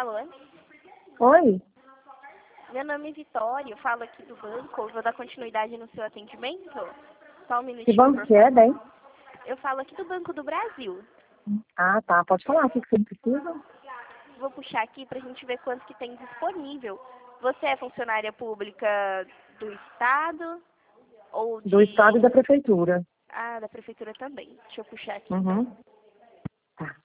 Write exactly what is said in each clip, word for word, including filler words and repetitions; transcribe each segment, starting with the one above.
Alô? Oi? Meu nome é Vitória, eu falo aqui do banco, eu vou dar continuidade no seu atendimento. Só um Que minutinho, banco por que é, favor. bem? Eu falo aqui do Banco do Brasil. Ah, tá. Pode falar o que que você precisa? Vou puxar aqui pra gente ver quanto que tem disponível. Você é funcionária pública do Estado ou Do Estado e de... da Prefeitura. Ah, da Prefeitura também. Deixa eu puxar aqui então. Uhum. Tá.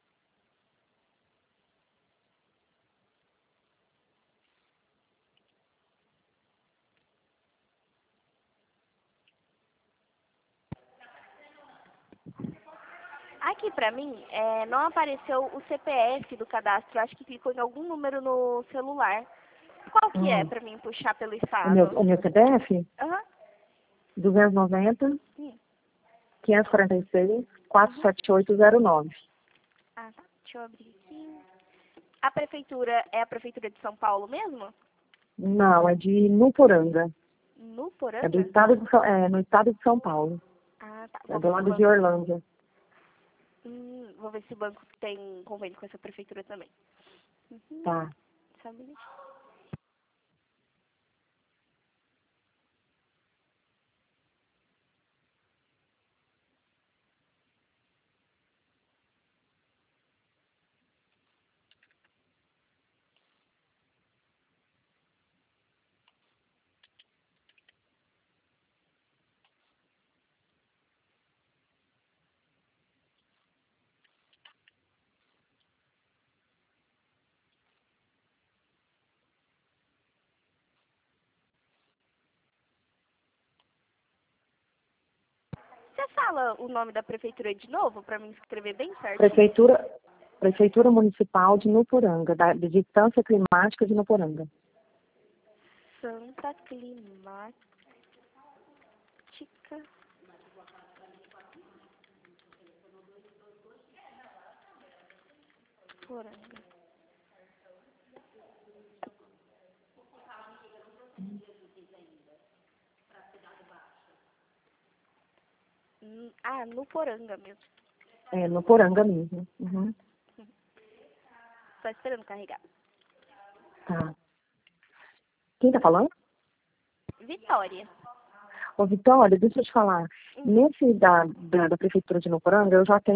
Aqui pra mim, é, não apareceu o C P F do cadastro. Acho que clicou em algum número no celular. Qual que é Hum. pra mim puxar pelo O meu, Estado? o meu C P F? Aham. duzentos e noventa, Hum. quinhentos e quarenta e seis, quatrocentos e setenta e oito zero nove. Ah, tá. Deixa eu abrir aqui. A prefeitura é a prefeitura de São Paulo mesmo? Não, é de Nuporanga. No É do Poranga? estado de São, é, no estado de São Paulo. Ah, tá. É Vou do ver se o lado de banco. Orlândia. Hum, vou ver se o banco tem convênio com essa prefeitura também. Uhum. Tá. Só um minutinho. Você fala o nome da prefeitura de novo pra mim escrever bem certinho? Prefeitura, Prefeitura Municipal de Nuporanga, da, de Distância Climática de Nuporanga. Santa Climática Poranga. Hum, ah, no Poranga mesmo. É, Nuporanga mesmo. Uhum. Só esperando carregar. Tá. Quem tá falando? Vitória. Ô, Vitória, deixa eu te falar. Hum. Nesse da, da, da Prefeitura de Nuporanga, eu já tenho